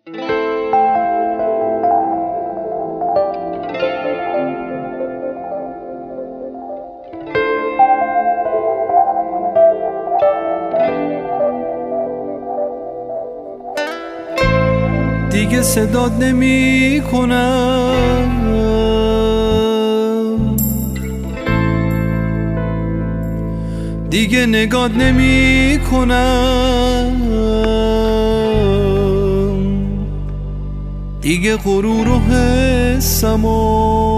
دیگه صدات نمی کنم، دیگه نگات نمی کنم، دیگه غرور و حسمو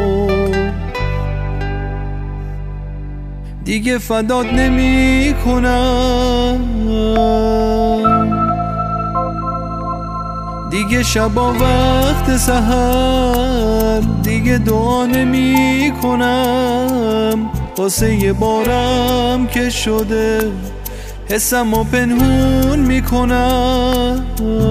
دیگه فدات نمی کنم، دیگه شبا وقت سحر دیگه دعا نمی کنم، واسه یه بارم که شده حسمو پنهون می کنم.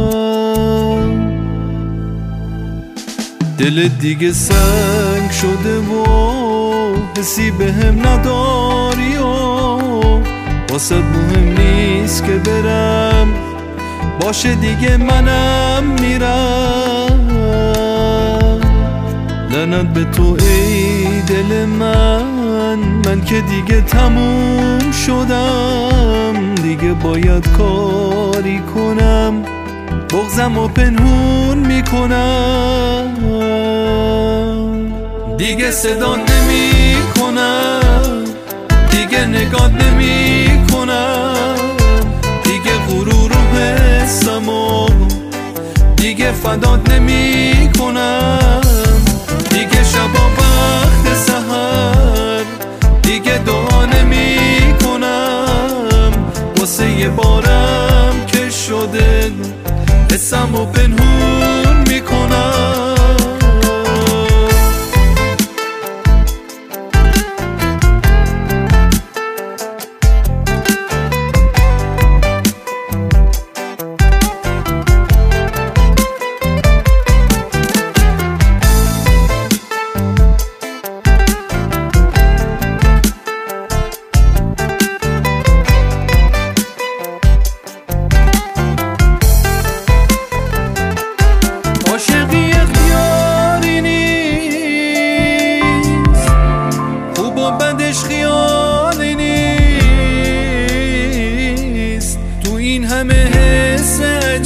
دلت دیگه سنگ شده و حسی بهم نداری و واسه مهم نیست که برم، باشه دیگه منم میرم. لعنت به تو ای دل من که دیگه تموم شدم، دیگه باید کاری کنم، بغضم و پنهون میکنم. دیگه صدا نمی کنم، دیگه نگات نمی کنم، دیگه غرور و حسمو دیگه فدات نمی کنم، دیگه شبا وقت سحر دیگه دعا نمی کنم، واسه یه بارم که شده حسمو پنهون می کنم. خیالی نیست تو این همه حس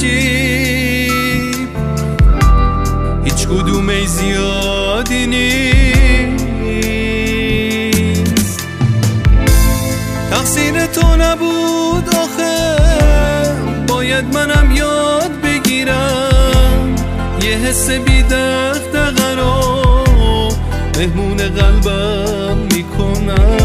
عجیب، هیچ کدومه زیادی نیست. تقصیر تو نبود آخه، باید منم یاد بگیرم یه حس بی دغدغه رو مهمون قلبم میکنم.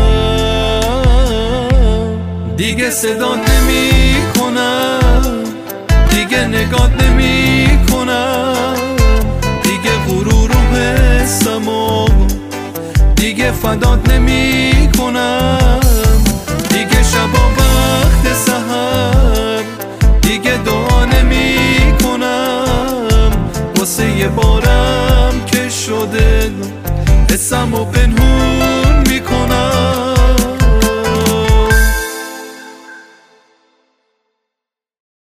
دیگه صدات نمی کنم، دیگه نگات نمی کنم، دیگه غرور و حسمو دیگه فدات نمی کنم، دیگه شبا وقت سحر دیگه دعا نمی کنم، واسه یه بارم که شده حسمو پنهون